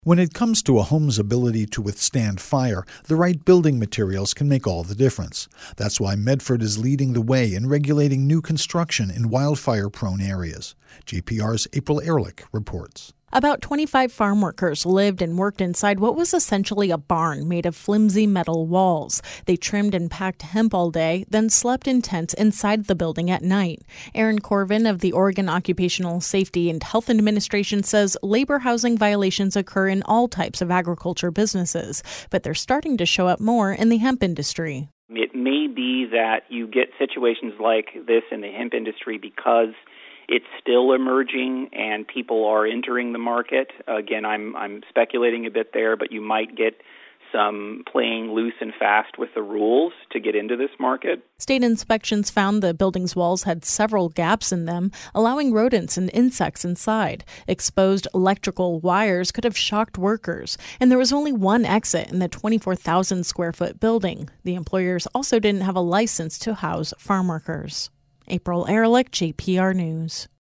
When it comes to a home's ability to withstand fire, the right building materials can make all the difference. That's why Medford is leading the way in regulating new construction in wildfire-prone areas. JPR's April Ehrlich reports. About 25 farm workers lived and worked inside what was essentially a barn made of flimsy metal walls. They trimmed and packed hemp all day, then slept in tents inside the building at night. Aaron Corvin of the Oregon Occupational Safety and Health Administration says labor housing violations occur in all types of agriculture businesses, but they're starting to show up more in the hemp industry. It may be that you get situations like this in the hemp industry because it's still emerging and people are entering the market. Again, I'm speculating a bit there, but you might get some playing loose and fast with the rules to get into this market. State inspections found the building's walls had several gaps in them, allowing rodents and insects inside. Exposed electrical wires could have shocked workers, and there was only one exit in the 24,000 square foot building. The employers also didn't have a license to house farm workers. April Ehrlich, JPR News.